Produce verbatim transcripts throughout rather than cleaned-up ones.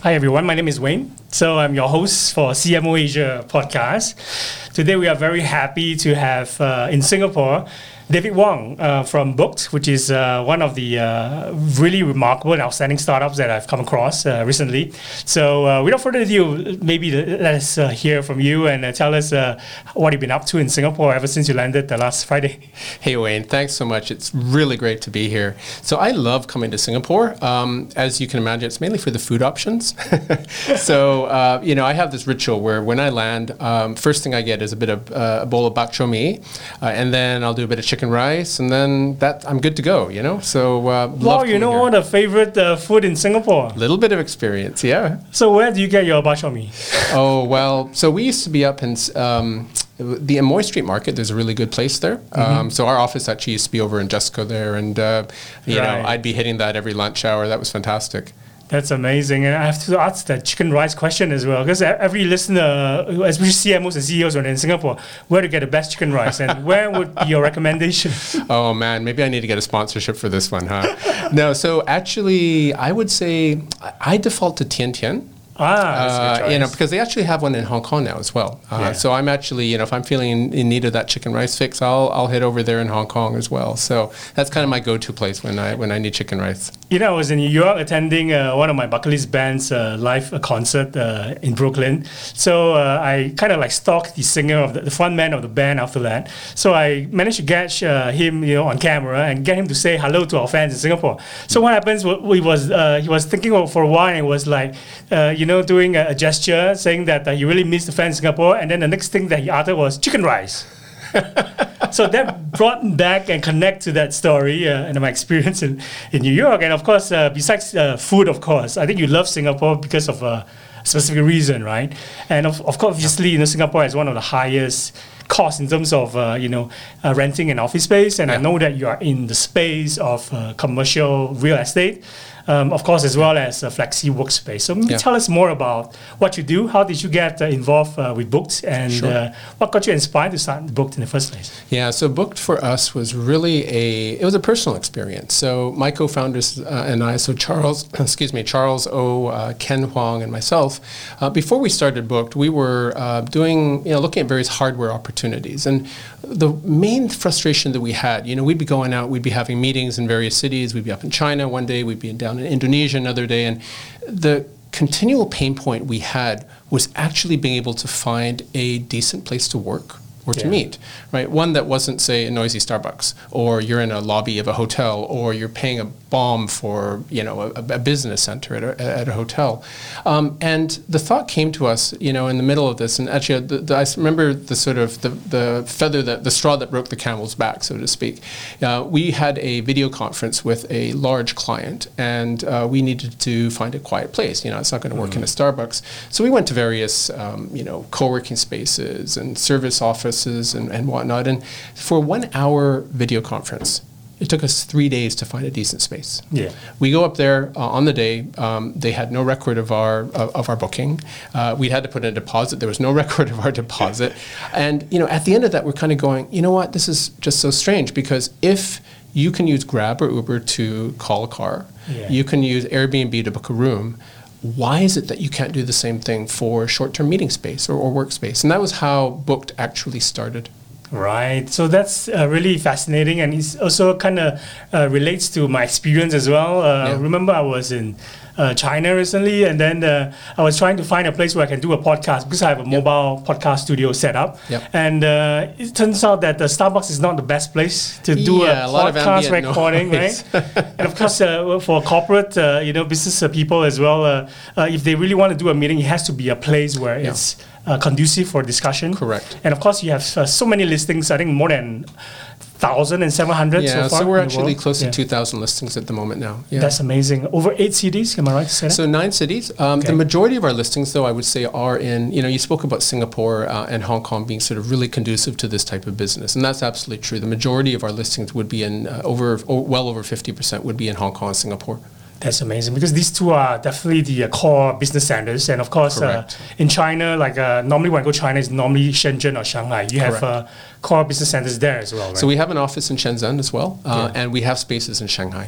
Hi everyone, my name is Wayne. So I'm your host for C M O Asia podcast. Today we are very happy to have uh, in Singapore David Wong uh, from Booked, which is uh, one of the uh, really remarkable and outstanding startups that I've come across uh, recently. So uh, without further ado, maybe let us uh, hear from you and uh, tell us uh, what you've been up to in Singapore ever since you landed the last Friday. Hey Wayne, thanks so much. It's really great to be here. So I love coming to Singapore. Um, as you can imagine, it's mainly for the food options. so, uh, you know, I have this ritual where when I land, um, first thing I get is a bit of uh, a bowl of bak chor mee, uh, and then I'll do a bit of chicken rice, and then that I'm good to go, you know? So, uh, wow, you know here. what a favorite uh, food in Singapore? A little bit of experience, yeah. So where do you get your bak chor mee? Oh, well, so we used to be up in um, the Amoy Street Market. There's a really good place there. Mm-hmm. Um, so our office actually used to be over in Jessica there, and, uh, you right. know, I'd be hitting that every lunch hour. That was fantastic. That's amazing. And I have to ask that chicken rice question as well, because every listener, especially C M Os and C E Os when they're in Singapore, where to get the best chicken rice, and where would be your recommendation? Oh man, maybe I need to get a sponsorship for this one, huh? No, so actually, I would say I default to Tian Tian. Ah, uh, you know, because they actually have one in Hong Kong now as well. Uh, yeah. So I'm actually, you know, if I'm feeling in, in need of that chicken rice fix, I'll I'll head over there in Hong Kong as well. So that's kind of my go-to place when I when I need chicken rice. You know, I was in New York attending uh, one of my bucket list band's uh, live uh, concert uh, in Brooklyn. So uh, I kind of like stalked the singer of the, the front man of the band after that. So I managed to catch uh, him, you know, on camera and get him to say hello to our fans in Singapore. So what happens? He was uh, he was thinking for a while and was like, uh, you know, doing a, a gesture saying that uh, he really missed the fans in Singapore. And then the next thing that he uttered was chicken rice. So that brought back and connect to that story uh, and my experience in, in New York. And of course, uh, besides uh, food, of course, I think you love Singapore because of a specific reason, right? And of, of course, obviously, you know, Singapore has one of the highest costs in terms of, uh, you know, uh, renting an office space. And yeah. I know that you are in the space of uh, commercial real estate. Um, of course, as well as a flexi workspace. So maybe yeah. tell us more about what you do. How did you get uh, involved uh, with Booked, and sure. uh, what got you inspired to start Booked in the first place? Yeah, so Booked for us was really a it was a personal experience. So my co-founders uh, and I, so Charles, excuse me, Charles O, uh, Ken Huang, and myself, uh, before we started Booked, we were uh, doing you know looking at various hardware opportunities, and the main frustration that we had, you know, we'd be going out, we'd be having meetings in various cities, we'd be up in China one day, we'd be in down in Indonesia another day, and the continual pain point we had was actually being able to find a decent place to work or to yeah. meet, right? One that wasn't, say, a noisy Starbucks, or you're in a lobby of a hotel, or you're paying a bomb for, you know, a, a business center at a, at a hotel. Um, and the thought came to us, you know, in the middle of this, and actually, the, the, I remember the sort of the, the feather that, the straw that broke the camel's back, so to speak. Uh, we had a video conference with a large client, and uh, we needed to find a quiet place. You know, it's not going to work mm-hmm. in a Starbucks. So we went to various, um, you know, co-working spaces and service offices and, and whatnot. And for one hour video conference, it took us three days to find a decent space. Yeah, we go up there uh, on the day. Um, they had no record of our of, of our booking. Uh, we had to put in a deposit. There was no record of our deposit. And you know, at the end of that, we're kind of going, you know what? This is just so strange, because if you can use Grab or Uber to call a car, yeah. you can use Airbnb to book a room. Why is it that you can't do the same thing for short-term meeting space or, or workspace? And that was how Booked actually started. Right. So that's uh, really fascinating, and it also kind of uh, relates to my experience as well. Uh, yeah. Remember, I was in uh, China recently, and then uh, I was trying to find a place where I can do a podcast, because I have a yep. mobile podcast studio set up. Yep. And uh, it turns out that the Starbucks is not the best place to do yeah, a, a lot podcast of recording, noise. right? And of course, uh, for corporate, uh, you know, business uh, people as well, uh, uh, if they really want to do a meeting, it has to be a place where yeah. it's Uh, conducive for discussion. Correct. And of course, you have uh, so many listings, I think more than one thousand seven hundred yeah, so far. So we're actually world. close yeah. to two thousand listings at the moment now. Yeah. That's amazing. Over eight cities, am I right to say that? So nine cities. Um, okay. The majority of our listings, though, I would say are in, you know, you spoke about Singapore uh, and Hong Kong being sort of really conducive to this type of business. And that's absolutely true. The majority of our listings would be in uh, over, oh, well over fifty percent would be in Hong Kong and Singapore. That's amazing, because these two are definitely the uh, core business centers. And of course, uh, in China, like uh, normally when I go to China, it's normally Shenzhen or Shanghai. You Correct. have uh, core business centers there as well, right? So we have an office in Shenzhen as well, uh, yeah. and we have spaces in Shanghai.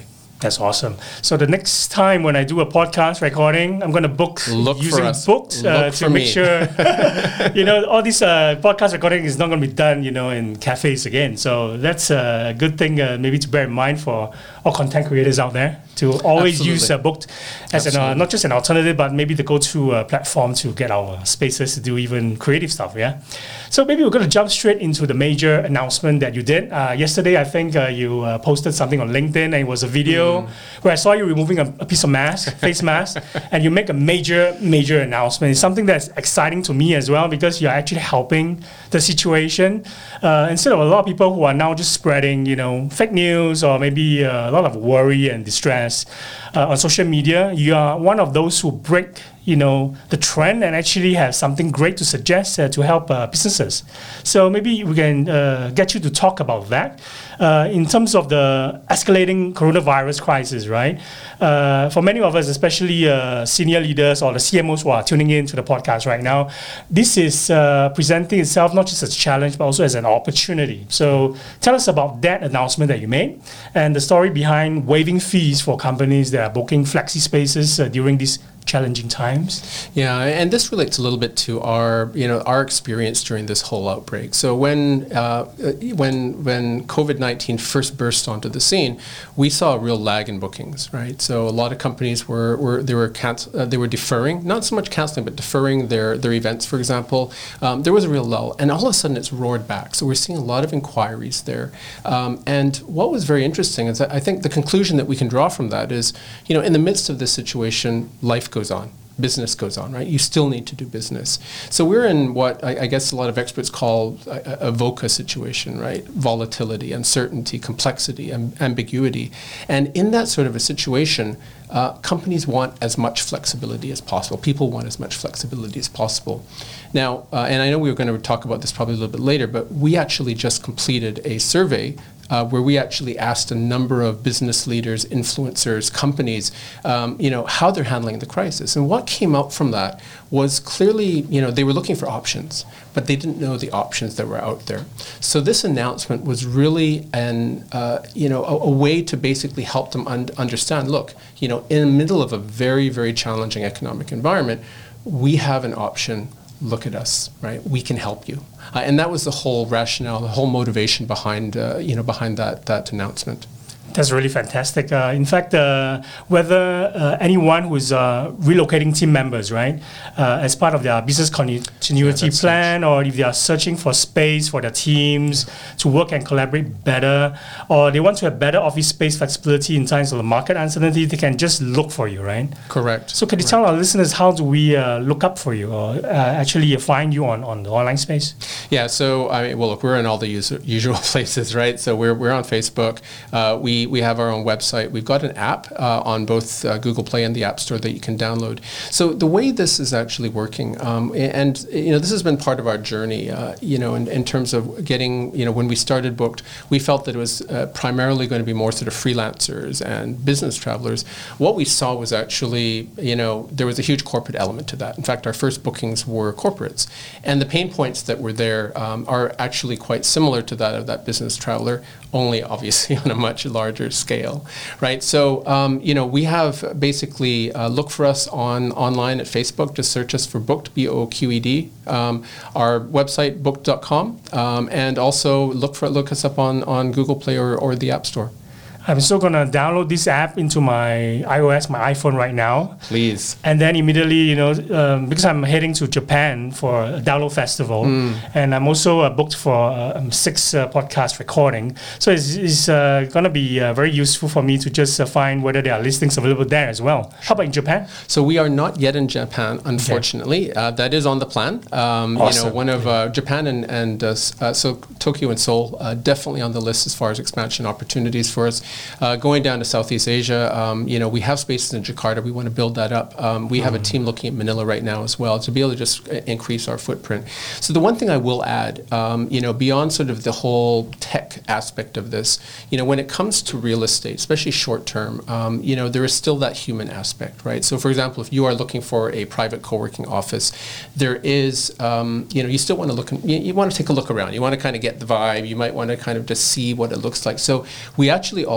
That's awesome. So the next time when I do a podcast recording, I'm going to book Look for using us. books uh, Look to for make me. sure, you know, all these uh, podcast recording is not going to be done, you know, in cafes again. So that's a good thing uh, maybe to bear in mind for all content creators out there, to always Absolutely. use a book as an, uh, not just an alternative, but maybe the go-to uh, platform to get our spaces to do even creative stuff, yeah? So maybe we're going to jump straight into the major announcement that you did. Uh, yesterday, I think uh, you uh, posted something on LinkedIn, and it was a video mm. where I saw you removing a, a piece of mask, face mask, and you make a major, major announcement. It's something that's exciting to me as well, because you're actually helping the situation. Uh, instead of a lot of people who are now just spreading, you know, fake news or maybe uh, a lot of worry and distress uh, on social media, you are one of those who break, you know, the trend and actually have something great to suggest uh, to help uh, businesses. So maybe we can uh, get you to talk about that uh, in terms of the escalating coronavirus crisis, right? Uh, for many of us, especially uh, senior leaders or the C M Os who are tuning in to the podcast right now, this is uh, presenting itself not just as a challenge, but also as an opportunity. So tell us about that announcement that you made and the story behind waiving fees for companies that are booking flexi spaces uh, during these challenging times. Yeah, and this relates a little bit to our, you know, our experience during this whole outbreak. So when uh, when when COVID nineteen first burst onto the scene, we saw a real lag in bookings, right? So a lot of companies were were they were cancel, uh, they were deferring, not so much canceling, but deferring their their events, for example. Um, there was a real lull, and all of a sudden it's roared back. So we're seeing a lot of inquiries there. Um, and what was very interesting is that I think the conclusion that we can draw from that is, you know, in the midst of this situation, life goes on. Business goes on, right? You still need to do business. So we're in what I, I guess a lot of experts call a, a VUCA situation, right? Volatility, uncertainty, complexity, amb- ambiguity. And in that sort of a situation, uh, companies want as much flexibility as possible. People want as much flexibility as possible. Now, uh, and I know we were going to talk about this probably a little bit later, but we actually just completed a survey Uh, where we actually asked a number of business leaders, influencers, companies, um, you know, how they're handling the crisis. And what came out from that was clearly, you know, they were looking for options, but they didn't know the options that were out there. So this announcement was really an, uh, you know, a, a way to basically help them un- understand, look, you know, in the middle of a very, very challenging economic environment, we have an option. Look at us, right? We can help you. Uh, and that was the whole rationale, the whole motivation behind, uh, you know, behind that that announcement. That's really fantastic. Uh, in fact, uh, whether uh, anyone who is uh, relocating team members, right, uh, as part of their business continuity yeah, plan, huge. Or if they are searching for space for their teams to work and collaborate better, or they want to have better office space flexibility in times of the market uncertainty, they can just look for you, right? Correct. So can you Correct. tell our listeners, how do we uh, look up for you or uh, actually find you on, on the online space? Yeah, so, I mean, well, look, we're in all the usual, usual places, right? So we're we're on Facebook. Uh, we We have our own website. We've got an app uh, on both uh, Google Play and the App Store that you can download. So the way this is actually working, um, and you know, this has been part of our journey. Uh, you know, in, in terms of getting, you know, when we started Booked, we felt that it was uh, primarily going to be more sort of freelancers and business travelers. What we saw was actually, you know, there was a huge corporate element to that. In fact, our first bookings were corporates, and the pain points that were there um, are actually quite similar to that of that business traveler, only obviously on a much larger scale, right? So, um, you know, we have basically uh, look for us on online at Facebook. Just search us for Booked, B O Q E D. Um, our website, booked dot com, um, and also look for look us up on, on Google Play or, or the App Store. I'm still going to download this app into my iOS, my iPhone right now. Please. And then immediately, you know, um, because I'm heading to Japan for a download festival, mm. and I'm also uh, booked for uh, six uh, podcast recording. So it's, it's uh, going to be uh, very useful for me to just uh, find whether there are listings available there as well. How about in Japan? So we are not yet in Japan, unfortunately. Okay. Uh, that is on the plan. Um, awesome. You know, one of uh, Japan and, and uh, uh, so Tokyo and Seoul uh, definitely on the list as far as expansion opportunities for us. Uh, going down to Southeast Asia, um, you know, we have spaces in Jakarta. We want to build that up. Um, we mm. have a team looking at Manila right now as well to be able to just increase our footprint. So the one thing I will add, um, you know, beyond sort of the whole tech aspect of this, you know, when it comes to real estate, especially short term, um, you know, there is still that human aspect, right? So for example, if you are looking for a private co-working office, there is, um, you know, you still want to look, you, you want to take a look around. You want to kind of get the vibe. You might want to kind of just see what it looks like. So we actually also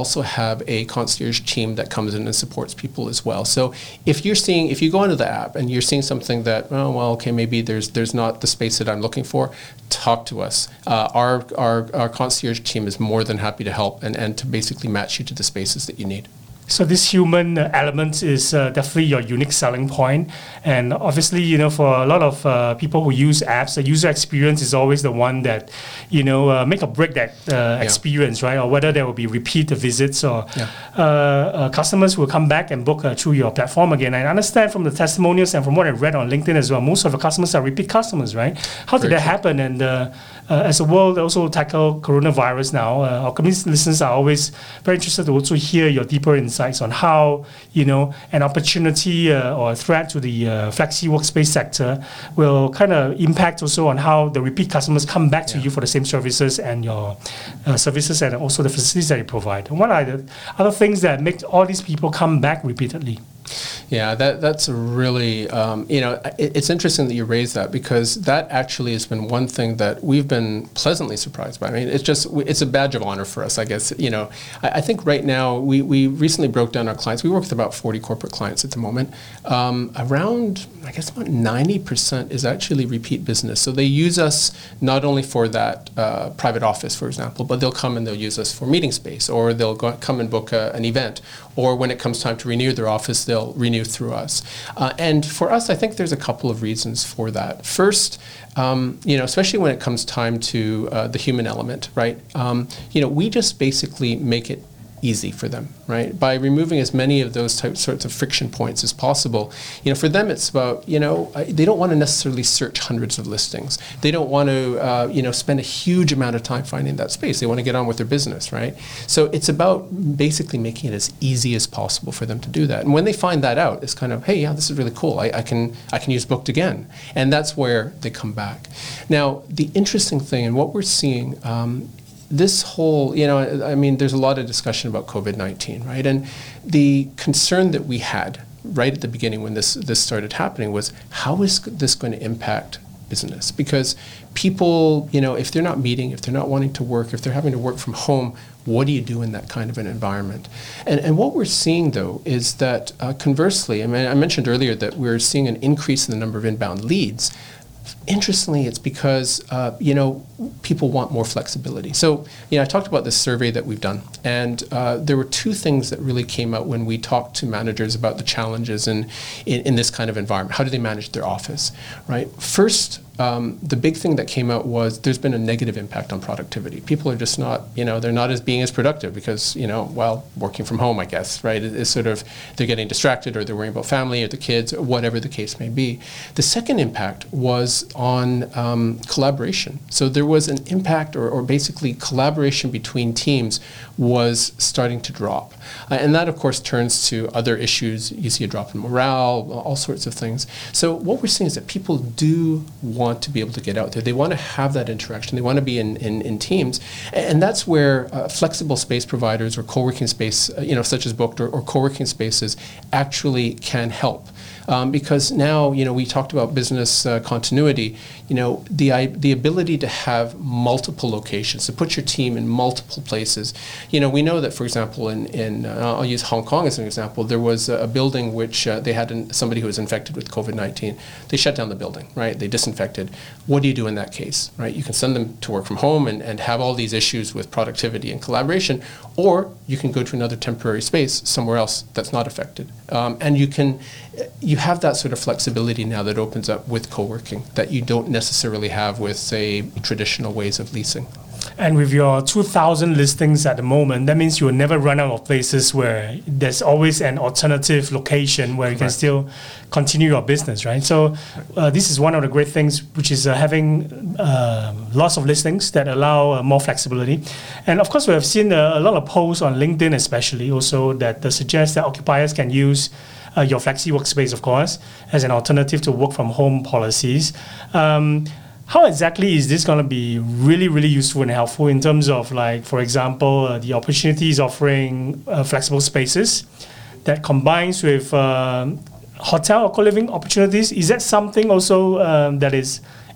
also have a concierge team that comes in and supports people as well. So if you're seeing, if you go into the app and you're seeing something that, oh, well, okay, maybe there's there's not the space that I'm looking for, talk to us. Uh, our, our our concierge team is more than happy to help and, and to basically match you to the spaces that you need. So this human uh, element is uh, definitely your unique selling point. And obviously, you know, for a lot of uh, people who use apps, the user experience is always the one that, you know, uh, make or break that uh, yeah. experience, right? Or whether there will be repeat visits or yeah. uh, uh, customers will come back and book uh, through your platform again. I understand from the testimonials and from what I read on LinkedIn as well, most of the customers are repeat customers, right? How did Very that true. happen? And uh, uh, as the world also tackle coronavirus now, uh, our community listeners are always very interested to also hear your deeper insights on how, you know, an opportunity uh, or a threat to the uh, flexi workspace sector will kind of impact also on how the repeat customers come back to yeah. you for the same services and your uh, services and also the facilities that you provide. And what are the other things that make all these people come back repeatedly? Yeah, that that's a really, um, you know, it, it's interesting that you raise that because that actually has been one thing that we've been pleasantly surprised by. I mean, it's just, it's a badge of honor for us, I guess. You know, I, I think right now, we, we recently broke down our clients. We work with about forty corporate clients at the moment. Um, around, I guess about ninety percent is actually repeat business. So they use us not only for that uh, private office, for example, but they'll come and they'll use us for meeting space, or they'll go, come and book a, an event, or when it comes time to renew their office, they'll renew through us. Uh, and for us, I think there's a couple of reasons for that. First, um, you know, especially when it comes time to uh, the human element, right? Um, you know, we just basically make it easy for them, right? By removing as many of those types sorts of friction points as possible. You know, for them, it's about, you know, they don't want to necessarily search hundreds of listings. They don't want to, uh, you know, spend a huge amount of time finding that space. They want to get on with their business, right? So it's about basically making it as easy as possible for them to do that. And when they find that out, it's kind of, hey, yeah, this is really cool. I, I can I can use Booked again. And that's where they come back. Now, the interesting thing, and what we're seeing, um, this whole, you know, I mean, there's a lot of discussion about COVID nineteen, right? And the concern that we had right at the beginning when this, this started happening was, how is this going to impact business? Because people, you know, if they're not meeting, if they're not wanting to work, if they're having to work from home, what do you do in that kind of an environment? And, and what we're seeing, though, is that uh, conversely, I mean, I mentioned earlier that we're seeing an increase in the number of inbound leads. Interestingly, it's because, uh, you know, people want more flexibility. So, you know, I talked about this survey that we've done, and uh, there were two things that really came out when we talked to managers about the challenges in, in, in this kind of environment. How do they manage their office, right? First, um, the big thing that came out was there's been a negative impact on productivity. People are just not, you know, they're not as being as productive because, you know, well, working from home, I guess, right? It, it's sort of, they're getting distracted or they're worrying about family or the kids or whatever the case may be. The second impact was on um, collaboration. So there was an impact or, or basically collaboration between teams was starting to drop. Uh, and that, of course, turns to other issues. You see a drop in morale, all sorts of things. So what we're seeing is that people do want to be able to get out there. They want to have that interaction. They want to be in, in, in teams. And that's where uh, flexible space providers or co-working space, uh, you know, such as Booked or, or co-working spaces actually can help. Um, because now, you know, we talked about business uh, continuity, you know, the I, the ability to have multiple locations, to put your team in multiple places. You know, we know that, for example, in, in uh, I'll use Hong Kong as an example, there was a, a building which uh, they had an, somebody who was infected with COVID nineteen. They shut down the building, right? They disinfected. What do you do in that case, right? You can send them to work from home and, and have all these issues with productivity and collaboration, or you can go to another temporary space somewhere else that's not affected. Um, and you can, you have that sort of flexibility now that opens up with co-working that you don't necessarily have with, say, traditional ways of leasing. And with your two thousand listings at the moment, that means you will never run out of places where there's always an alternative location where you can still continue your business, right? So uh, this is one of the great things, which is uh, having uh, lots of listings that allow uh, more flexibility. And of course, we have seen uh, a lot of posts on LinkedIn especially also that uh, suggest that occupiers can use uh, your flexi workspace, of course, as an alternative to work from home policies. Um, How exactly is this going to be really, really useful and helpful in terms of, like, for example, uh, the opportunities offering uh, flexible spaces that combines with uh, hotel or co-living opportunities? Is that something also um, that is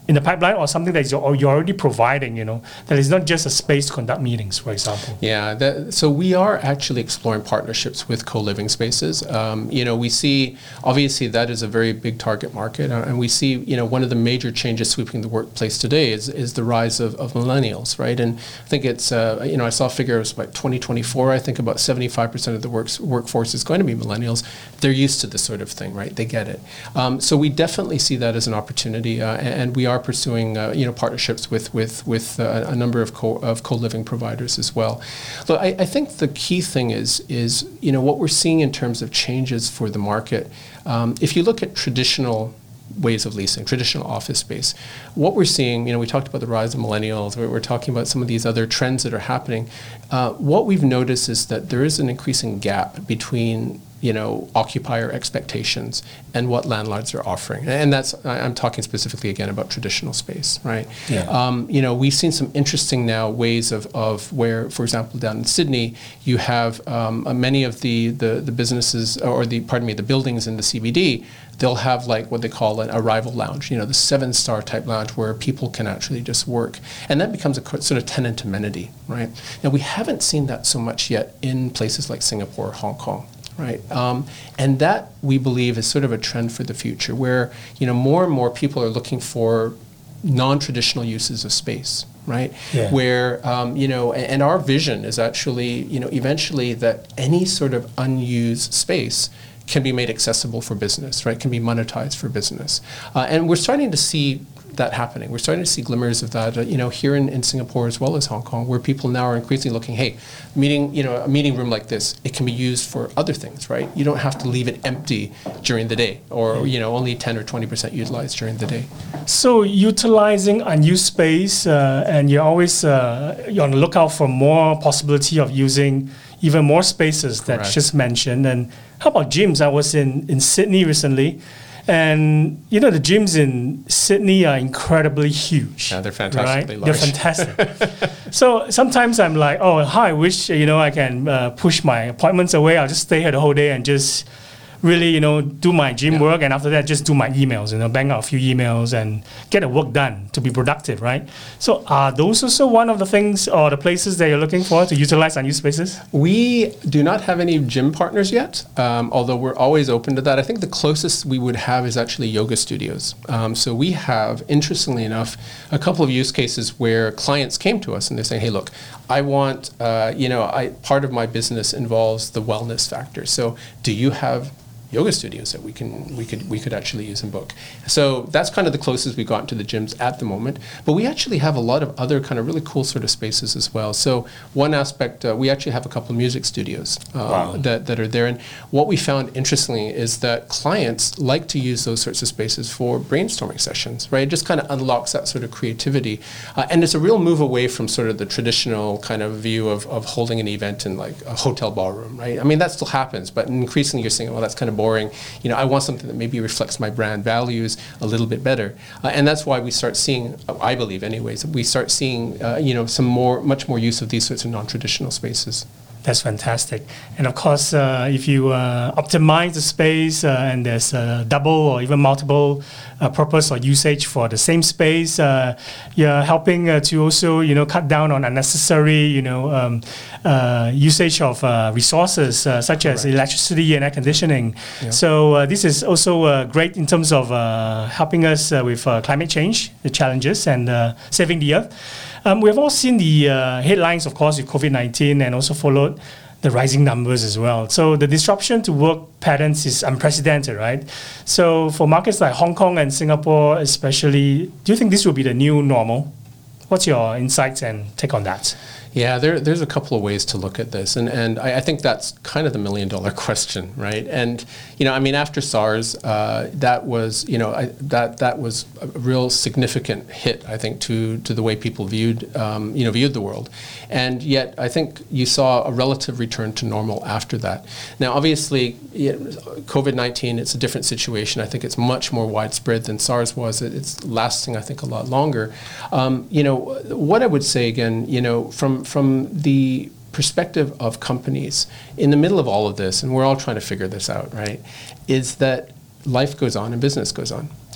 in the pipeline, or something that you're, you're already providing, you know, that is not just a space to conduct meetings, for example? Yeah, that, so we are actually exploring partnerships with co-living spaces. Um, you know, we see, obviously that is a very big target market, uh, and we see, you know, one of the major changes sweeping the workplace today is, is the rise of, of millennials, right? And I think it's, uh, you know, I saw a figure, it was about twenty twenty-four, I think about seventy-five percent of the works, workforce is going to be millennials. They're used to this sort of thing, right? They get it. Um, so we definitely see that as an opportunity, uh, and, and we are pursuing, uh, you know, partnerships with with with uh, a number of co of co-living providers as well. Look, I, I think the key thing is is you know what we're seeing in terms of changes for the market. Um, if you look at traditional ways of leasing, traditional office space, what we're seeing, you know, we talked about the rise of millennials, we're, we're talking about some of these other trends that are happening. Uh, what we've noticed is that there is an increasing gap between, you know, occupier expectations and what landlords are offering. And that's, I'm talking specifically again about traditional space, right? Yeah. Um, you know, we've seen some interesting now ways of, of where, for example, down in Sydney, you have um, many of the, the, the businesses, or the, pardon me, the buildings in the C B D, they'll have like what they call an arrival lounge, you know, the seven-star type lounge where people can actually just work. And that becomes a sort of tenant amenity, right? Now, we haven't seen that so much yet in places like Singapore or Hong Kong. Right, um, and that we believe is sort of a trend for the future, where you know more and more people are looking for non-traditional uses of space, right? Yeah. Where um, you know, and, and our vision is actually you know eventually that any sort of unused space can be made accessible for business, right? Can be monetized for business, uh, and we're starting to see that happening. We're starting to see glimmers of that, uh, you know, here in, in Singapore as well as Hong Kong, where people now are increasingly looking, hey, meeting, you know, a meeting room like this, it can be used for other things, right? You don't have to leave it empty during the day, or you know, only ten or twenty percent utilized during the day. So utilizing unused space, uh, and you're always uh, you're on the lookout for more possibility of using even more spaces that you just mentioned. And how about gyms? I was in, in Sydney recently. And, you know, the gyms in Sydney are incredibly huge. Yeah, they're fantastically right? large. They're fantastic. So sometimes I'm like, oh, how I wish, you know, I can uh, push my appointments away. I'll just stay here the whole day and just really, you know, do my gym yeah. work. And after that, just do my emails, you know, bang out a few emails and get the work done to be productive, right? So are those also one of the things or the places that you're looking for to utilize unused spaces? We do not have any gym partners yet, um, although we're always open to that. I think the closest we would have is actually yoga studios. Um, so we have, interestingly enough, a couple of use cases where clients came to us and they're saying, hey, look, I want, uh, you know, I part of my business involves the wellness factor. So do you have yoga studios that we can we could we could actually use and book? So that's kind of the closest we've gotten to the gyms at the moment. But we actually have a lot of other kind of really cool sort of spaces as well. So one aspect, uh, we actually have a couple of music studios uh, wow. that, that are there. And what we found interestingly is that clients like to use those sorts of spaces for brainstorming sessions, right? It just kind of unlocks that sort of creativity. Uh, and it's a real move away from sort of the traditional kind of view of, of holding an event in like a hotel ballroom, right? I mean, that still happens, but increasingly you're saying, well, that's kind of boring. You know, I want something that maybe reflects my brand values a little bit better. Uh, and that's why we start seeing, I believe anyways, we start seeing, uh, you know, some more, much more use of these sorts of non-traditional spaces. That's fantastic. And of course, uh, if you uh, optimize the space uh, and there's a double or even multiple uh, purpose or usage for the same space, uh, you're helping uh, to also, you know, cut down on unnecessary, you know, um, uh, usage of uh, resources uh, such Correct. As electricity and air conditioning. Yeah. So uh, this is also uh, great in terms of uh, helping us uh, with uh, climate change, the challenges, and uh, saving the earth. Um, we have all seen the uh, headlines, of course, with COVID nineteen, and also followed the rising numbers as well. So the disruption to work patterns is unprecedented, right? So for markets like Hong Kong and Singapore especially, do you think this will be the new normal? What's your insights and take on that? Yeah, there, there's a couple of ways to look at this, and and I, I think that's kind of the million dollar question, right? And you know, I mean, after SARS, uh, that was you know I, that that was a real significant hit, I think, to to the way people viewed um, you know viewed the world, and yet I think you saw a relative return to normal after that. Now, obviously, you know, COVID nineteen, it's a different situation. I think it's much more widespread than SARS was. It, it's lasting, I think, a lot longer. Um, you know, what I would say again, you know, from From the perspective of companies, in the middle of all of this, and we're all trying to figure this out, right, is that life goes on and business goes on.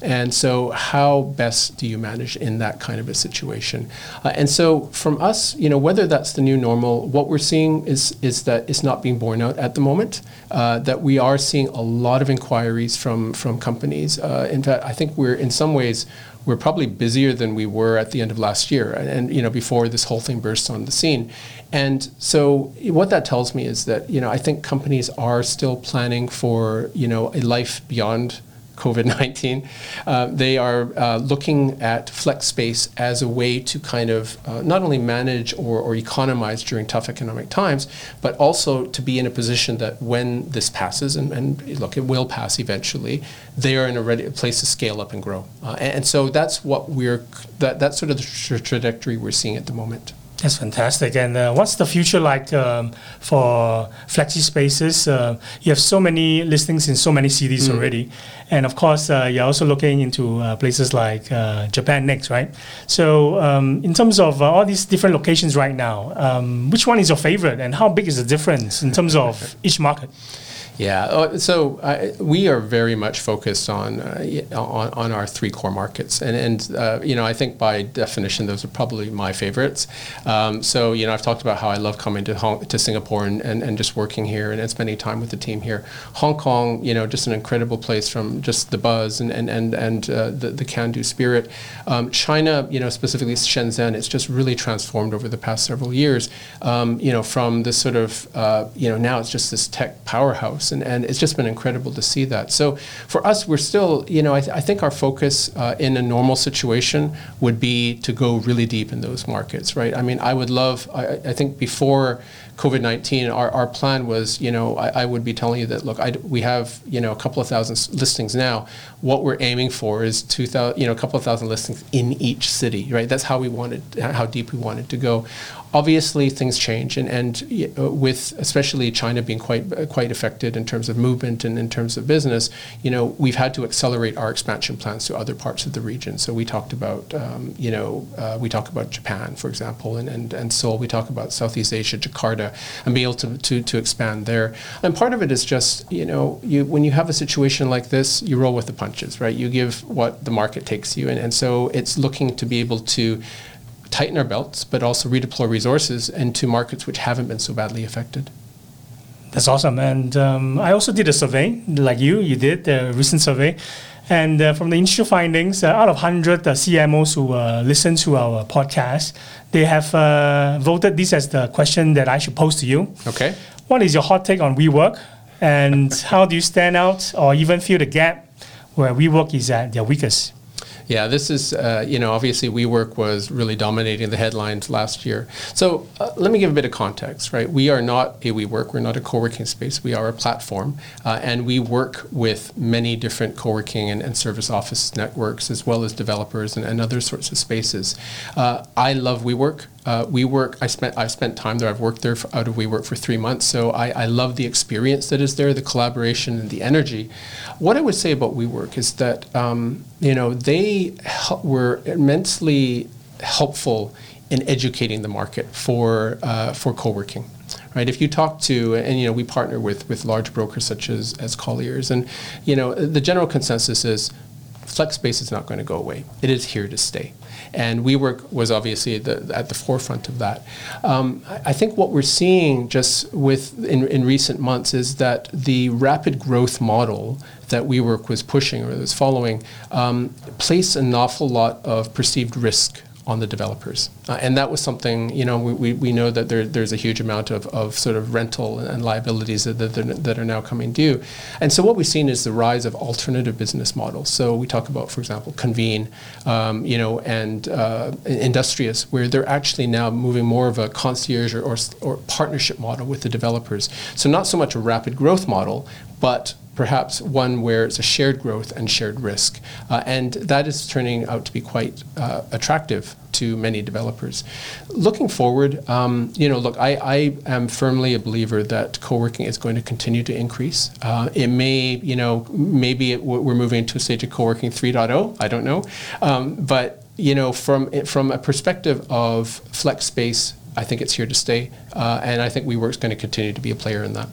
And so how best do you manage in that kind of a situation? Uh, and so from us, you know, whether that's the new normal, what we're seeing is, is that it's not being borne out at the moment, uh, that we are seeing a lot of inquiries from, from companies. Uh, in fact, I think we're in some ways, we're probably busier than we were at the end of last year, and, and you know, before this whole thing burst on the scene. And so what that tells me is that, you know, I think companies are still planning for, you know, a life beyond COVID nineteen. Uh, they are uh, looking at flex space as a way to kind of uh, not only manage or, or economize during tough economic times, but also to be in a position that when this passes, and, and look, it will pass eventually, they are in a ready a place to scale up and grow. Uh, and, and so that's what we're, that, that's sort of the tra- trajectory we're seeing at the moment. That's fantastic. And uh, what's the future like um, for flexi spaces? Uh, you have so many listings in so many cities mm. already. And of course, uh, you're also looking into uh, places like uh, Japan next, right? So um, in terms of uh, all these different locations right now, um, which one is your favorite and how big is the difference in terms of each market? Yeah, uh, so uh, we are very much focused on uh, on, on our three core markets, and and uh, you know I think by definition those are probably my favorites. Um, so you know I've talked about how I love coming to Hong, to Singapore and, and, and just working here and, and spending time with the team here. Hong Kong, you know, just an incredible place from just the buzz and and and, and uh, the the can-do spirit. Um, China, you know, specifically Shenzhen, it's just really transformed over the past several years. Um, you know, from this sort of uh, you know now it's just this tech powerhouse. And, and it's just been incredible to see that. So for us, we're still, you know, I, th- I think our focus uh, in a normal situation would be to go really deep in those markets, right? I mean, I would love, I, I think before COVID nineteen, our, our plan was, you know, I, I would be telling you that, look, I, we have, you know, a couple of thousand listings now. What we're aiming for is two thousand, you know, a couple of thousand listings in each city, right? That's how we wanted, how deep we wanted to go. Obviously, things change, and, and uh, with especially China being quite uh, quite affected in terms of movement and in terms of business, you know, we've had to accelerate our expansion plans to other parts of the region. So we talked about, um, you know, uh, we talk about Japan, for example, and, and, and Seoul. We talk about Southeast Asia, Jakarta, and be able to, to, to expand there. And part of it is just, you know, you when you have a situation like this, you roll with the punches, right? You give what the market takes you, and, and so it's looking to be able to tighten our belts, but also redeploy resources into markets which haven't been so badly affected. That's awesome. And um, I also did a survey, like you, you did a recent survey. And uh, from the initial findings, uh, out of one hundred uh, C M Os who uh, listen to our podcast, they have uh, voted this as the question that I should pose to you. Okay. What is your hot take on WeWork? And how do you stand out or even fill the gap where WeWork is at their weakest? Yeah, this is, uh, you know, obviously WeWork was really dominating the headlines last year. So uh, let me give a bit of context, right? We are not a WeWork, we're not a co-working space, we are a platform, uh, and we work with many different co-working and, and service office networks, as well as developers and, and other sorts of spaces. Uh, I love WeWork. Uh, WeWork, I spent I spent time there. I've worked there for, out of WeWork for three months, so I, I love the experience that is there, the collaboration and the energy. What I would say about WeWork is that um, you know they hel- were immensely helpful in educating the market for uh, for co-working. Right. If you talk to, and you know, we partner with with large brokers such as as Colliers, and you know, the general consensus is flex space is not going to go away. It is here to stay. And WeWork was obviously the, at the forefront of that. Um, I think what we're seeing just with in, in recent months is that the rapid growth model that WeWork was pushing or was following um, placed an awful lot of perceived risk on the developers. Uh, and that was something, you know, we, we, we know that there, there's a huge amount of, of sort of rental and liabilities that, that, that are now coming due. And so what we've seen is the rise of alternative business models. So we talk about, for example, Convene, um, you know, and uh, Industrious, where they're actually now moving more of a concierge or, or, or partnership model with the developers. So not so much a rapid growth model, but perhaps one where it's a shared growth and shared risk. Uh, and that is turning out to be quite uh, attractive to many developers. Looking forward, um, you know, look, I, I am firmly a believer that co-working is going to continue to increase. Uh, it may, you know, maybe it, we're moving to a stage of co-working three point oh, I don't know. Um, but, you know, from from a perspective of flex space, I think it's here to stay. Uh, and I think WeWork's going to continue to be a player in that.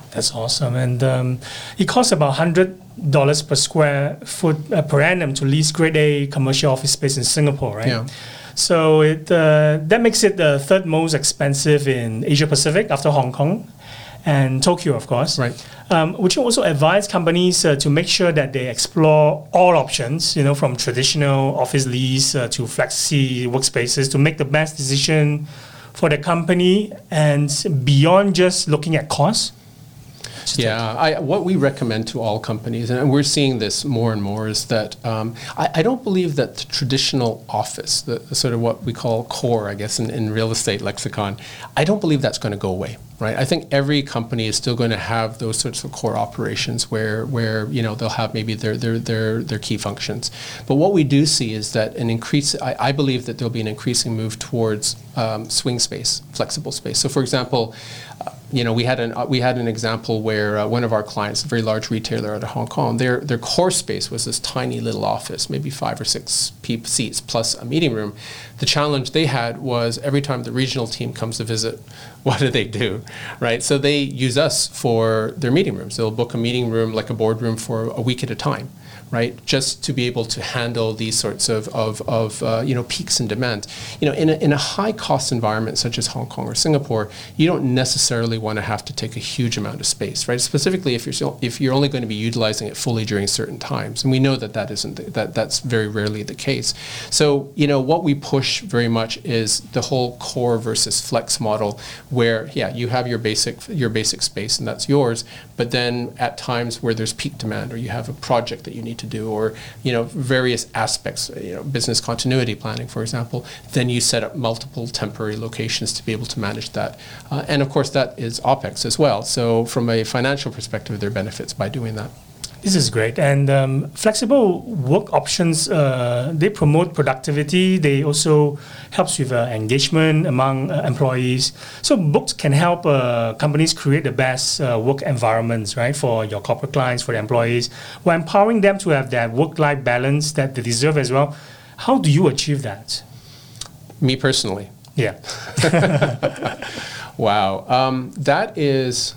That's awesome. And um, it costs about one hundred dollars per square foot uh, per annum to lease grade A commercial office space in Singapore, right? Yeah. So it uh, that makes it the third most expensive in Asia Pacific after Hong Kong and Tokyo, of course. Right. Um, would you also advise companies uh, to make sure that they explore all options, you know, from traditional office lease uh, to flexi workspaces to make the best decision for the company and beyond just looking at costs? Yeah, I, what we recommend to all companies, and we're seeing this more and more, is that um, I, I don't believe that the traditional office, the, the sort of what we call core, I guess, in, in real estate lexicon, I don't believe that's going to go away. Right, I think every company is still going to have those sorts of core operations where, where you know they'll have maybe their their their their key functions. But what we do see is that an increase. I, I believe that there'll be an increasing move towards um, swing space, flexible space. So, for example, uh, you know we had an uh, we had an example where uh, one of our clients, a very large retailer out of Hong Kong, their their core space was this tiny little office, maybe five or six pe- seats plus a meeting room. The challenge they had was every time the regional team comes to visit, what do they do, right? So they use us for their meeting rooms. They'll book a meeting room, like a boardroom, for a week at a time, right? Just to be able to handle these sorts of, of, of uh, you know, peaks in demand. You know, in a, in a high-cost environment such as Hong Kong or Singapore, you don't necessarily want to have to take a huge amount of space, right? Specifically, if you're still, if you're only going to be utilizing it fully during certain times, and we know that that isn't the, that that's very rarely the case. So, you know, what we push very much is the whole core versus flex model, where yeah, you have your basic your basic space and that's yours, but then at times where there's peak demand or you have a project that you need to do, or you know various aspects, you know business continuity planning, for example, then you set up multiple temporary locations to be able to manage that, uh, and of course that is OpEx as well. So from a financial perspective, there are benefits by doing that. This is great. And um, flexible work options, uh, they promote productivity. They also helps with uh, engagement among uh, employees. So books can help uh, companies create the best uh, work environments, right, for your corporate clients, for the employees, while empowering them to have that work-life balance that they deserve as well. How do you achieve that? Me personally. Yeah. Wow. Um, that is...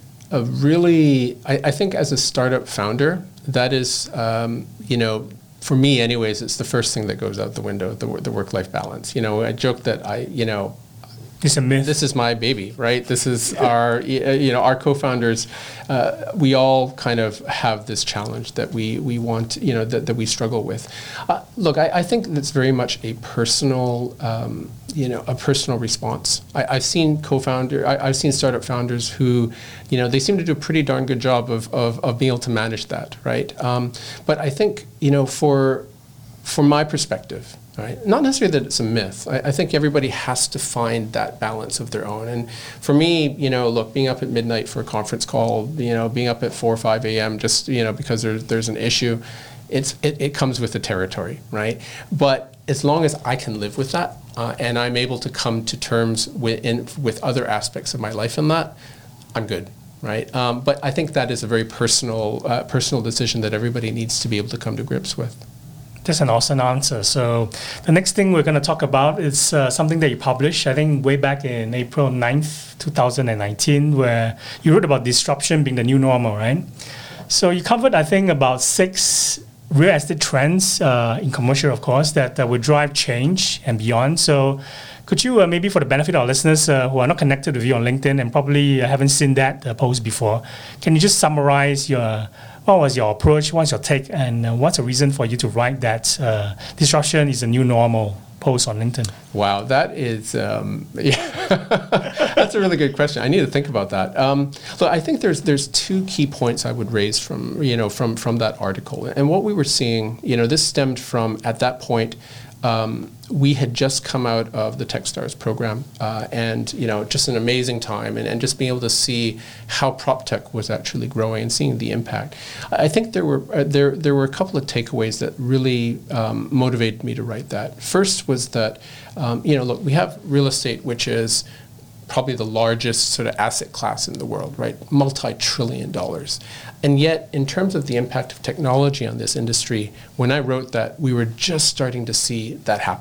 A really, I, I think as a startup founder, that is, um, you know, for me anyways, it's the first thing that goes out the window, the, the work-life balance. You know, I joke that I, you know, it's a myth. This is my baby, right? This is our, you know, our co-founders. Uh, we all kind of have this challenge that we we want, you know, that, that we struggle with. Uh, look, I, I think that's very much a personal, um, you know, a personal response. I, I've seen co-founder, I, I've seen startup founders who, you know, they seem to do a pretty darn good job of of, of being able to manage that, right? Um, but I think, you know, for from my perspective. Right. Not necessarily that it's a myth. I, I think everybody has to find that balance of their own. And for me, you know, look, being up at midnight for a conference call, you know, being up at four or five a.m. just, you know, because there's there's an issue, it's it, it comes with the territory, right? But as long as I can live with that, uh, and I'm able to come to terms with in, with other aspects of my life in that, I'm good. Right. Um, but I think that is a very personal uh, personal decision that everybody needs to be able to come to grips with. That's an awesome answer. So the next thing we're going to talk about is uh, something that you published, I think, way back in April ninth, twenty nineteen, where you wrote about disruption being the new normal, right? So you covered, I think, about six real estate trends uh, in commercial, of course, that uh, will drive change and beyond. So could you, uh, maybe for the benefit of our listeners uh, who are not connected with you on LinkedIn and probably uh, haven't seen that uh, post before, can you just summarize your what was your approach, what's your take, and uh, what's the reason for you to write that uh, disruption is a new normal post on LinkedIn? Wow, that is, um, yeah, that's a really good question. I need to think about that. Um, so I think there's there's two key points I would raise from, you know, from, from that article. And what we were seeing, you know, this stemmed from, at that point, Um, we had just come out of the Techstars program, uh, and you know, just an amazing time, and, and just being able to see how PropTech was actually growing and seeing the impact. I think there were uh, there there were a couple of takeaways that really um, motivated me to write that. First was that um, you know, look, we have real estate, which is probably the largest sort of asset class in the world, right? Multi-trillion dollars. And yet, in terms of the impact of technology on this industry, when I wrote that, we were just starting to see that happening.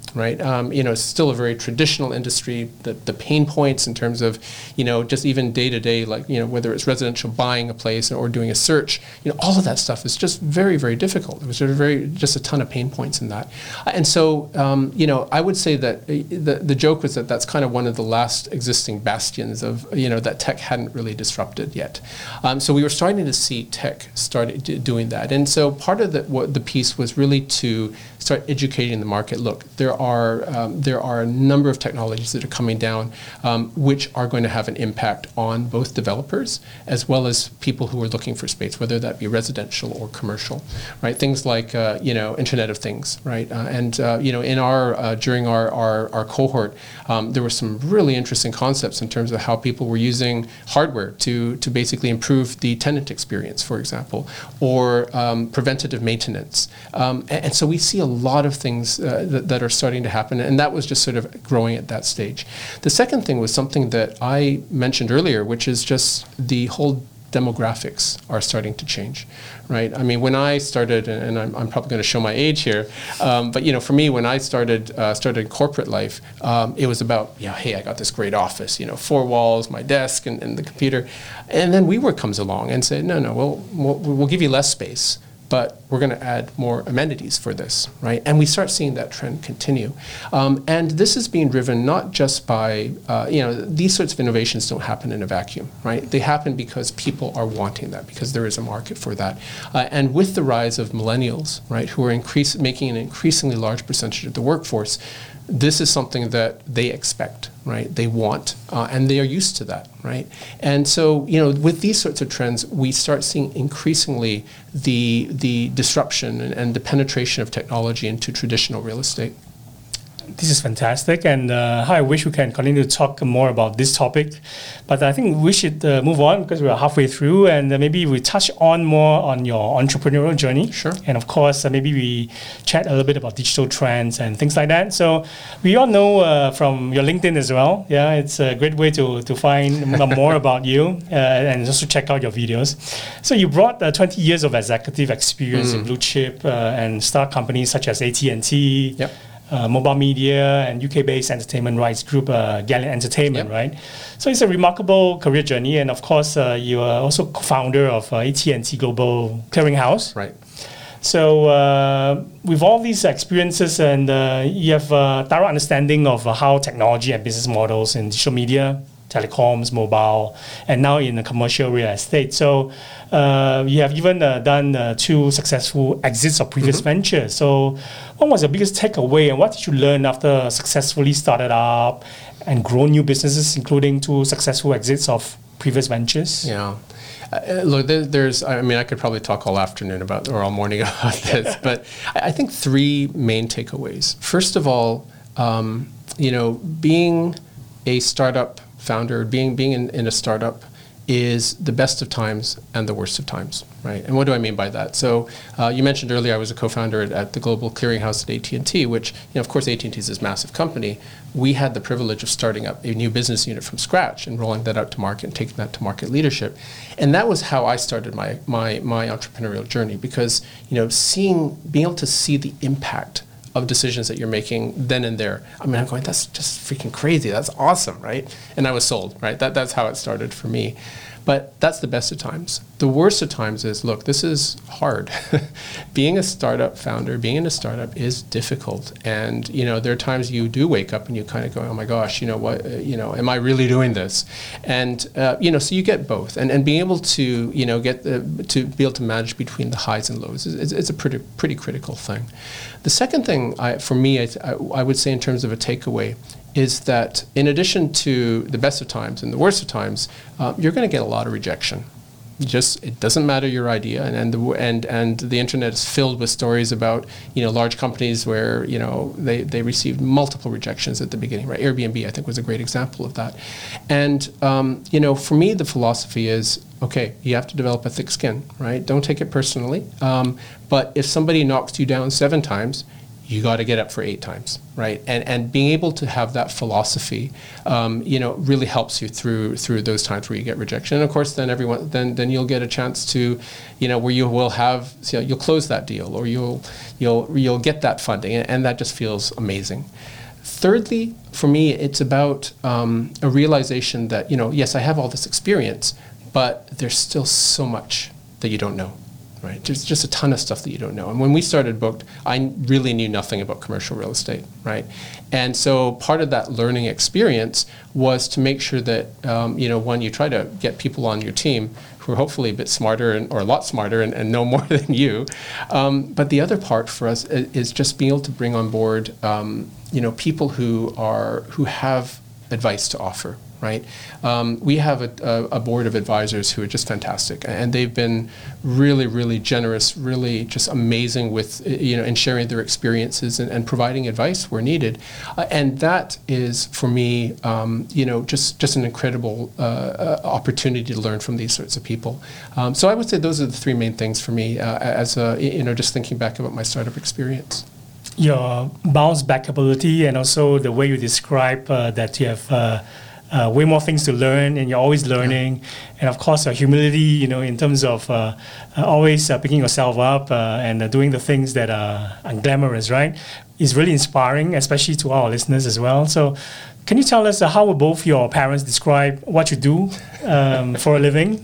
right? Um, you know, it's still a very traditional industry. The, the pain points in terms of, you know, just even day to day, like, you know, whether it's residential buying a place or doing a search, you know, all of that stuff is just very, very difficult. There was sort of very, just a ton of pain points in that. And so, um, you know, I would say that the, the joke was that that's kind of one of the last existing bastions of, you know, that tech hadn't really disrupted yet. Um, so we were starting to see tech start doing that. And so part of the, what the piece was really to start educating the market. Look, there are um, there are a number of technologies that are coming down um, which are going to have an impact on both developers as well as people who are looking for space, whether that be residential or commercial, right? Things like uh, you know, Internet of Things, right? Uh, and uh, you know, in our uh, during our our, our cohort, um, there were some really interesting concepts in terms of how people were using hardware to to basically improve the tenant experience, for example, or um, preventative maintenance. Um, and, and so we see a lot of things uh, that, that are starting to happen, and that was just sort of growing at that stage. The second thing was something that I mentioned earlier, which is just the whole demographics are starting to change, right? I mean, when I started, and I'm, I'm probably going to show my age here, um, but you know, for me, when I started uh, started corporate life, um, it was about, yeah, hey, I got this great office, you know, four walls, my desk, and, and the computer, and then WeWork comes along and said, no, no, we'll we'll, we'll give you less space, but we're going to add more amenities for this, right? And we start seeing that trend continue. Um, and this is being driven not just by, uh, you know, these sorts of innovations don't happen in a vacuum, right? They happen because people are wanting that, because there is a market for that. Uh, and with the rise of millennials, right, who are increase, making an increasingly large percentage of the workforce, this is something that they expect, right? They want, uh, and they are used to that, right? And so, you know, with these sorts of trends, we start seeing increasingly the the disruption and, and the penetration of technology into traditional real estate. This is fantastic, and uh, I wish we can continue to talk more about this topic, but I think we should uh, move on because we are halfway through, and uh, maybe we touch on more on your entrepreneurial journey. Sure. And of course, uh, maybe we chat a little bit about digital trends and things like that. So we all know uh, from your LinkedIn as well. Yeah, it's a great way to to find more about you uh, and also check out your videos. So you brought uh, twenty years of executive experience mm. in blue chip uh, and start companies such as A T and T. Yep. Uh, mobile media and U K-based entertainment rights group, uh, Gallant Entertainment, yep. right? So it's a remarkable career journey, and of course, uh, you are also co-founder of uh, A T and T Global Clearinghouse. Right. So uh, with all these experiences, and uh, you have a thorough understanding of uh, how technology and business models in digital media, telecoms, mobile, and now in the commercial real estate. So uh, you have even uh, done uh, two successful exits of previous mm-hmm. ventures. So what was the biggest takeaway, and what did you learn after successfully started up and grown new businesses, including two successful exits of previous ventures? Yeah. Uh, look, there, there's, I mean, I could probably talk all afternoon about, or all morning about this, but I, I think three main takeaways. First of all, um, you know, being a startup founder, being being in, in a startup is the best of times and the worst of times, right? And what do I mean by that? So uh, you mentioned earlier I was a co-founder at, at the Global Clearinghouse at A T and T, which, you know, of course, A T and T is this massive company. We had the privilege of starting up a new business unit from scratch and rolling that out to market and taking that to market leadership. And that was how I started my my my entrepreneurial journey, because, you know, seeing, being able to see the impact of decisions that you're making then and there. I mean, I'm going, that's just freaking crazy. That's awesome, right? And I was sold, right? That that's how it started for me. But that's the best of times. The worst of times is, look, this is hard. Being a startup founder, being in a startup is difficult. And, you know, there are times you do wake up and you kind of go, oh my gosh, you know, what, uh, you know, am I really doing this? And, uh, you know, so you get both. And and being able to, you know, get the, to be able to manage between the highs and lows is, is a pretty, pretty critical thing. The second thing, I, for me, I, I would say in terms of a takeaway, is that in addition to the best of times and the worst of times, uh, you're going to get a lot of rejection. Just, it doesn't matter your idea, and and the, and and the internet is filled with stories about, you know, large companies where, you know, they, they received multiple rejections at the beginning. Right, Airbnb I think was a great example of that. And um, you know, for me the philosophy is, okay, you have to develop a thick skin, right? Don't take it personally. Um, but if somebody knocks you down seven times, you got to get up for eight times, right? And and being able to have that philosophy, um, you know, really helps you through through those times where you get rejection. And of course, then everyone, then then you'll get a chance to, you know, where you will have, you know, you'll close that deal, or you'll you'll you'll get that funding, and, and that just feels amazing. Thirdly, for me, it's about um, a realization that, you know, yes, I have all this experience, but there's still so much that you don't know. Right, there's just a ton of stuff that you don't know. And when we started Booked, I really knew nothing about commercial real estate, right? And so part of that learning experience was to make sure that, um, you know, one, you try to get people on your team who are hopefully a bit smarter and, or a lot smarter and, and know more than you. Um, but the other part for us is, is just being able to bring on board, um, you know, people who are who have advice to offer. Right, um, we have a, a, a board of advisors who are just fantastic, and they've been really, really generous, really just amazing with, you know, in sharing their experiences and, and providing advice where needed, uh, and that is for me, um, you know, just just an incredible uh, uh, opportunity to learn from these sorts of people. Um, so I would say those are the three main things for me, uh, as a, you know, just thinking back about my startup experience. Your bounce back ability, and also the way you describe uh, that you have. Uh, Uh, way more things to learn, and you're always learning, yeah. And of course, your humility, you know, in terms of uh, uh, always uh, picking yourself up uh, and uh, doing the things that are unglamorous, right, is really inspiring, especially to our listeners as well. So, can you tell us uh, how will both your parents describe what you do um, for a living?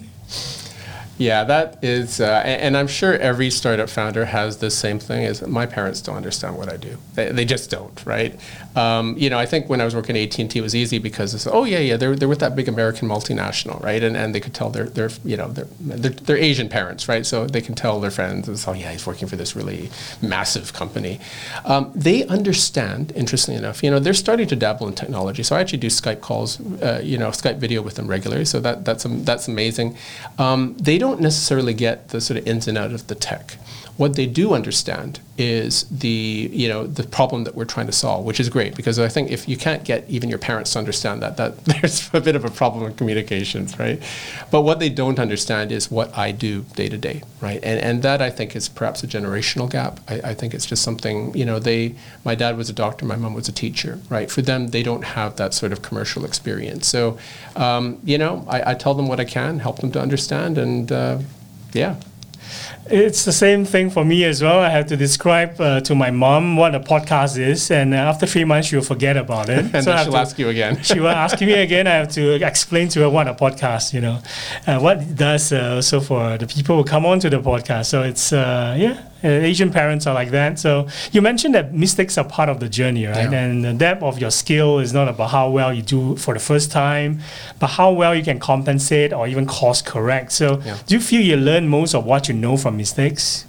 Yeah, that is, uh, and, and I'm sure every startup founder has the same thing. Is my parents don't understand what I do. They, they just don't, right? Um, you know, I think when I was working at A T and T, it was easy because it's, oh yeah, yeah, they're they're with that big American multinational, right? And and they could tell they're they're you know they're they're, they're Asian parents, right? So they can tell their friends, it's, oh yeah, he's working for this really massive company. Um, they understand, interestingly enough, you know, they're starting to dabble in technology. So I actually do Skype calls, uh, you know, Skype video with them regularly. So that that's um, that's amazing. Um, they don't don't necessarily get the sort of ins and out of the tech. What they do understand is the, you know, the problem that we're trying to solve, which is great, because I think if you can't get even your parents to understand that, that there's a bit of a problem in communications, right? But what they don't understand is what I do day to day, right? And and that I think is perhaps a generational gap. I, I think it's just something, you know, they, my dad was a doctor, my mom was a teacher, right? For them, they don't have that sort of commercial experience. So, um, you know, I, I tell them what I can, help them to understand, and uh, yeah. It's the same thing for me as well. I have to describe uh, to my mom what a podcast is, and after three months, she'll forget about it. And so then she'll to, ask you again. She will ask me again. I have to explain to her what a podcast, you know, uh, what it does uh, also for the people who come on to the podcast. So it's, uh, yeah, uh, Asian parents are like that. So you mentioned that mistakes are part of the journey, right? Yeah. And the depth of your skill is not about how well you do for the first time, but how well you can compensate or even course correct. So Yeah. do you feel you learn most of what you know from mistakes?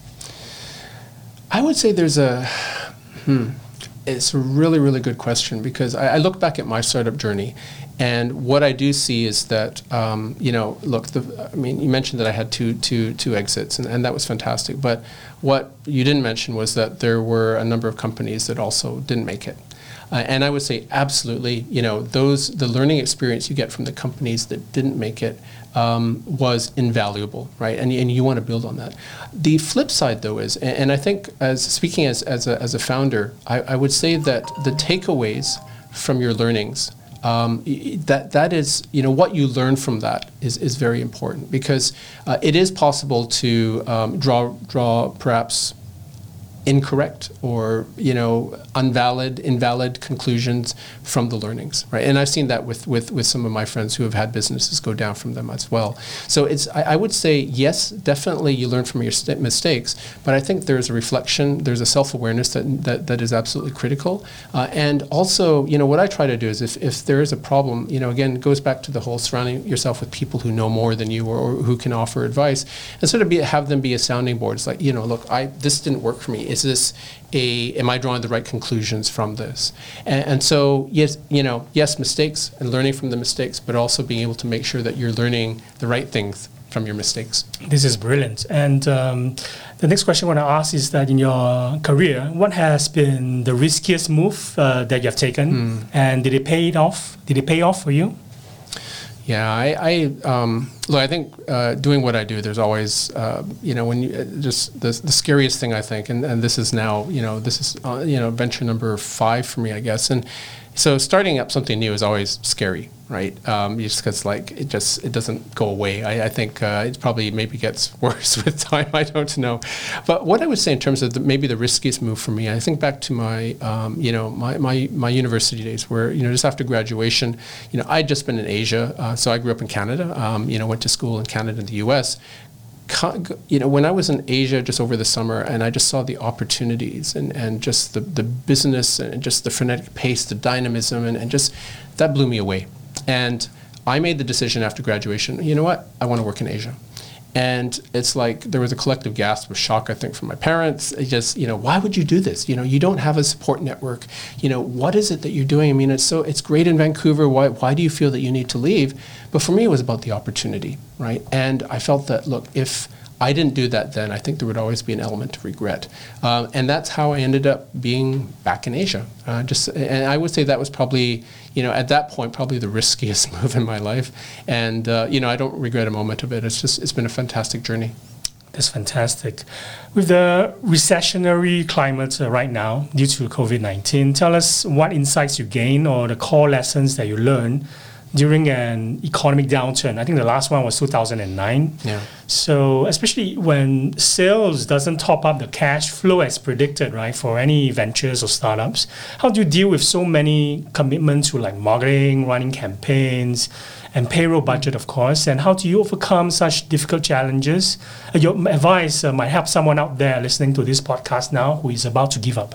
I would say there's a, hmm, it's a really, really good question, because I, I look back at my startup journey, and what I do see is that, um, you know, look, the, I mean, you mentioned that I had two, two, two exits, and, and that was fantastic. But what you didn't mention was that there were a number of companies that also didn't make it. Uh, and I would say absolutely, you know, those, the learning experience you get from the companies that didn't make it um, was invaluable, right? And, and you want to build on that. The flip side, though, is, and, and I think as speaking as, as, a, as a founder, I, I would say that the takeaways from your learnings, um, that that is, you know, what you learn from that is, is very important, because uh, it is possible to um, draw draw perhaps incorrect or, you know, unvalid, invalid conclusions from the learnings, right? And I've seen that with, with, with some of my friends who have had businesses go down from them as well. So it's, I, I would say, yes, definitely you learn from your st- mistakes, but I think there's a reflection, there's a self-awareness that, that, that is absolutely critical. Uh, and also, you know, what I try to do is if, if there is a problem, you know, again, it goes back to the whole surrounding yourself with people who know more than you, or, or who can offer advice, and sort of be, have them be a sounding board. It's like, you know, look, I, this didn't work for me. Is this a, am I drawing the right conclusions from this? And, and so, yes, you know, yes, mistakes and learning from the mistakes, but also being able to make sure that you're learning the right things from your mistakes. This is brilliant. And um, the next question I want to ask is that in your career, what has been the riskiest move uh, that you have taken? Mm. And did it pay it off? Did it pay off for you? Yeah, I, I um, look. I think uh, doing what I do, there's always, uh, you know, when you uh, just the, the scariest thing I think, and, and this is now, you know, this is uh, you know venture number five for me, I guess, and so starting up something new is always scary, right? Um, just because like it just it doesn't go away. I, I think uh, it probably maybe gets worse with time. I don't know, but what I would say in terms of the, maybe the riskiest move for me, I think back to my um, you know my, my my university days where you know just after graduation, you know I'd just been in Asia, uh, so I grew up in Canada. Um, you know went to school in Canada and the U S. You know, when I was in Asia just over the summer and I just saw the opportunities and, and just the, the business and just the frenetic pace, the dynamism, and, and just that blew me away. And I made the decision after graduation, you know what, I want to work in Asia. And it's like there was a collective gasp of shock, I think, from my parents. It just, you know, why would you do this? You know, you don't have a support network. You know, what is it that you're doing? I mean, it's so it's great in Vancouver. Why why do you feel that you need to leave? But for me, it was about the opportunity, right? And I felt that, look, if I didn't do that then, I think there would always be an element of regret. Um, and that's how I ended up being back in Asia. Uh, just, and I would say that was probably, you know, at that point, probably the riskiest move in my life. And, uh, you know, I don't regret a moment of it. It's just, it's been a fantastic journey. That's fantastic. With the recessionary climate uh, right now, due to COVID nineteen, tell us what insights you gain or the core lessons that you learned during an economic downturn. I think the last one was two thousand nine. Yeah. So especially when sales doesn't top up the cash flow as predicted, right, for any ventures or startups, how do you deal with so many commitments to like marketing, running campaigns, and payroll budget, of course, and how do you overcome such difficult challenges? Uh, your advice uh, might help someone out there listening to this podcast now who is about to give up.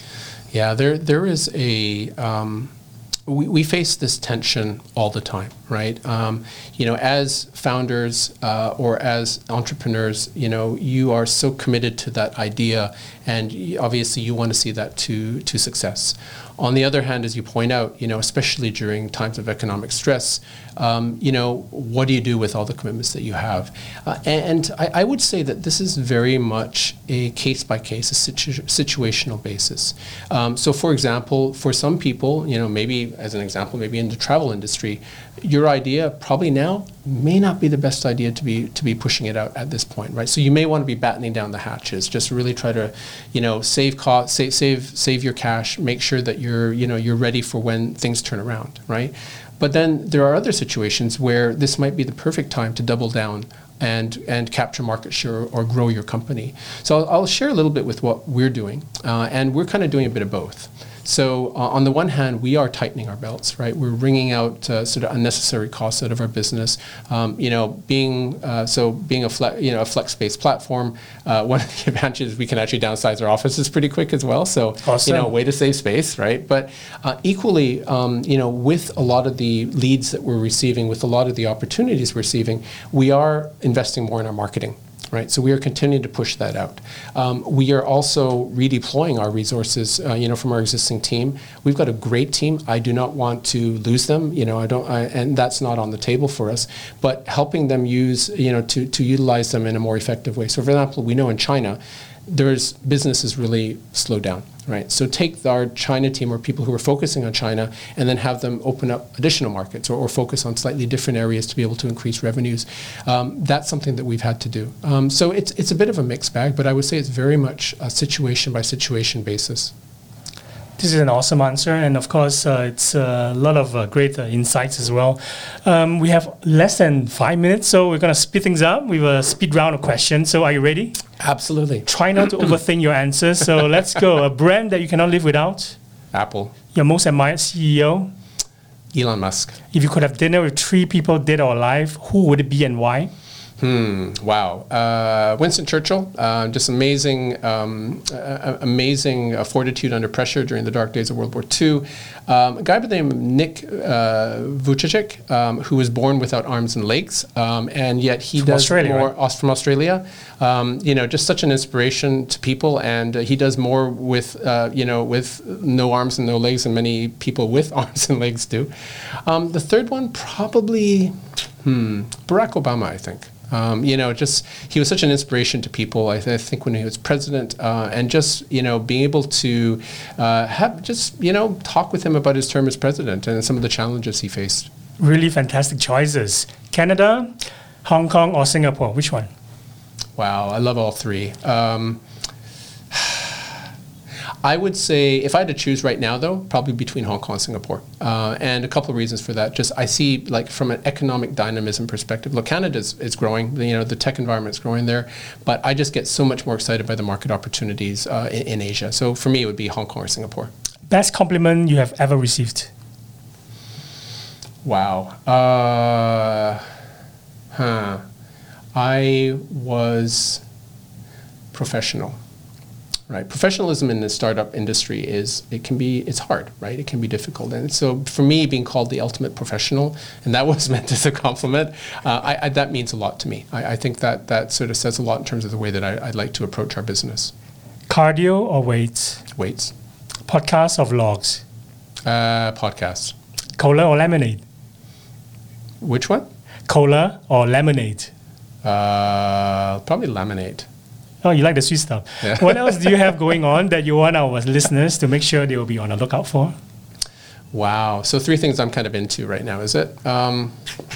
Yeah, there there is a... Um We, we face this tension all the time, right? Um, you know, as founders uh, or as entrepreneurs, you know, you are so committed to that idea, and you, obviously you want to see that to to success. On the other hand, as you point out, you know, especially during times of economic stress, um, you know, what do you do with all the commitments that you have? Uh, and and I, I would say that this is very much a case-by-case, a situ- situational basis. Um, so, for example, for some people, you know, maybe as an example, maybe in the travel industry, your idea probably now may not be the best idea to be to be pushing it out at this point, right? So you may want to be battening down the hatches, just really try to, you know, save cost, save save save your cash, make sure that you're you know you're ready for when things turn around, right? But then there are other situations where this might be the perfect time to double down and and capture market share or grow your company. So I'll, I'll share a little bit with what we're doing, uh, and we're kind of doing a bit of both. So uh, on the one hand, we are tightening our belts, right? We're wringing out uh, sort of unnecessary costs out of our business. Um, you know, being uh, so being a fle- you know a flex-based platform, uh, one of the advantages we can actually downsize our offices pretty quick as well. So awesome. You know, way to save space, right? But uh, equally, um, you know, with a lot of the leads that we're receiving, with a lot of the opportunities we're receiving, we are investing more in our marketing. Right, so we are continuing to push that out. Um, we are also redeploying our resources, uh, you know, from our existing team. We've got a great team. I do not want to lose them, you know. I don't, I, and that's not on the table for us. But helping them use, you know, to to utilize them in a more effective way. So, for example, we know in China, there's business is really slowed down. Right, so take our China team or people who are focusing on China and then have them open up additional markets or, or focus on slightly different areas to be able to increase revenues. Um, that's something that we've had to do. Um, so it's it's a bit of a mixed bag, but I would say it's very much a situation by situation basis. This is an awesome answer, and of course, uh, it's a lot of uh, great uh, insights as well. Um, we have less than five minutes, so we're going to speed things up with a speed round of questions. So are you ready? Absolutely. Try not to overthink your answers. So let's go. A brand that you cannot live without? Apple. Your most admired C E O? Elon Musk. If you could have dinner with three people, dead or alive, who would it be and why? Hmm. Wow. Uh, Winston Churchill, uh, just amazing, um, uh, amazing uh, fortitude under pressure during the dark days of World War Two. Um, a guy by the name of Nick uh, Vujicic, um, who was born without arms and legs, um, and yet he from does Australia, more right? from Australia. Um, you know, just such an inspiration to people, and uh, he does more with uh, you know with no arms and no legs than many people with arms and legs do. Um, the third one, probably, hmm, Barack Obama, I think. Um, you know, just he was such an inspiration to people. I, th- I think when he was president, uh, and just you know being able to uh, have just you know talk with him about his term as president and some of the challenges he faced. Really fantastic choices. Canada, Hong Kong, or Singapore? Which one? Wow, I love all three. Um, I would say, if I had to choose right now, though, probably between Hong Kong and Singapore. Uh, and a couple of reasons for that. Just I see, like, from an economic dynamism perspective, look, Canada is, is growing. You know, the tech environment is growing there. But I just get so much more excited by the market opportunities uh, in, in Asia. So for me, it would be Hong Kong or Singapore. Best compliment you have ever received? Wow. Uh, huh. I was professional. Right, professionalism in the startup industry is it can be it's hard, right? It can be difficult, and so for me, being called the ultimate professional, and that was meant as a compliment, uh, I, I, that means a lot to me. I, I think that that sort of says a lot in terms of the way that I, I'd like to approach our business. Cardio or weights? Weights. Podcasts or vlogs? Uh, podcasts. Cola or lemonade? Which one? Cola or lemonade? Uh, probably lemonade. Oh, you like the sweet stuff. Yeah. What else do you have going on that you want our listeners to make sure they will be on the lookout for? Wow. So three things I'm kind of into right now, is it? Um,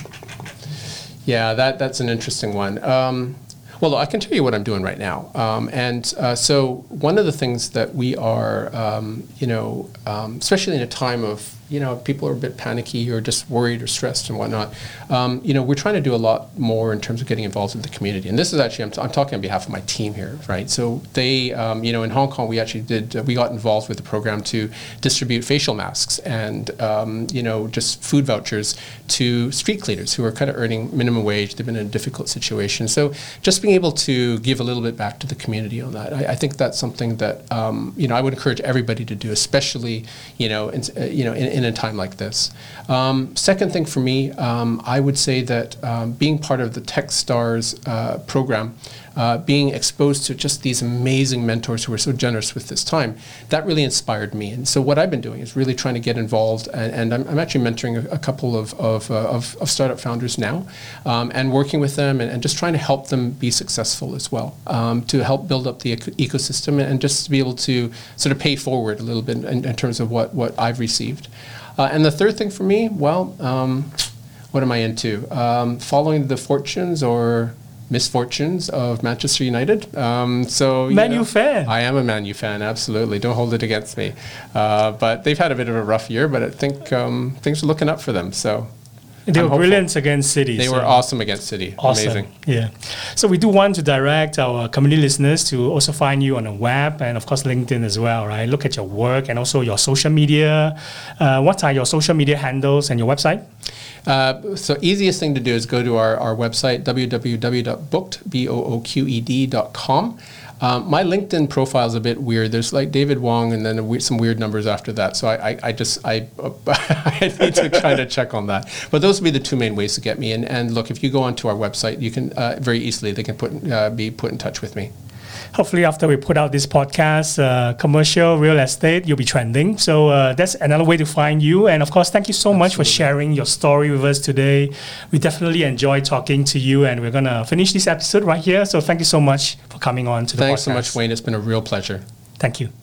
yeah, that that's an interesting one. Um, well, I can tell you what I'm doing right now. Um, and uh, so one of the things that we are, um, you know, um, especially in a time of, you know, people are a bit panicky or just worried or stressed and whatnot. Um, you know, we're trying to do a lot more in terms of getting involved with the community. And this is actually, I'm, t- I'm talking on behalf of my team here, right? So they, um, you know, in Hong Kong, we actually did, uh, we got involved with the program to distribute facial masks and, um, you know, just food vouchers to street cleaners who are kind of earning minimum wage. They've been in a difficult situation. So just being able to give a little bit back to the community on that, I, I think that's something that, um, you know, I would encourage everybody to do, especially, you know, in, uh, you know, in, in in a time like this. Um, second thing for me, um, I would say that um, being part of the TechStars uh, program, uh, being exposed to just these amazing mentors who are so generous with this time, that really inspired me. And so what I've been doing is really trying to get involved, and, and I'm, I'm actually mentoring a, a couple of of, uh, of of startup founders now, um, and working with them and, and just trying to help them be successful as well, um, to help build up the eco- ecosystem and, and just to be able to sort of pay forward a little bit in, in terms of what, what I've received. Uh, and the third thing for me, well, um, what am I into? Um, following the fortunes or misfortunes of Manchester United. Um, so you Man know, U fan. I am a Man U fan, absolutely. Don't hold it against me. Uh, but they've had a bit of a rough year, but I think um, things are looking up for them. So They I'm were hopeful. brilliant against City. They so were awesome against City. Awesome. Amazing. Yeah. So we do want to direct our community listeners to also find you on the web and, of course, LinkedIn as well, right? Look at your work and also your social media. Uh, what are your social media handles and your website? Uh, so easiest thing to do is go to our, our website, w w w dot booked dot com. Um, my LinkedIn profile is a bit weird. There's like David Wong and then a we- some weird numbers after that. So I, I, I just, I, I need to kind of check on that. But those would be the two main ways to get me. And, and look, if you go onto our website, you can uh, very easily, they can put uh, be put in touch with me. Hopefully, after we put out this podcast, uh, commercial real estate, you'll be trending. So uh, that's another way to find you. And of course, thank you so Absolutely. much for sharing your story with us today. We definitely enjoyed talking to you, and we're going to finish this episode right here. So thank you so much for coming on to the Thanks podcast. so much, Wayne. It's been a real pleasure. Thank you.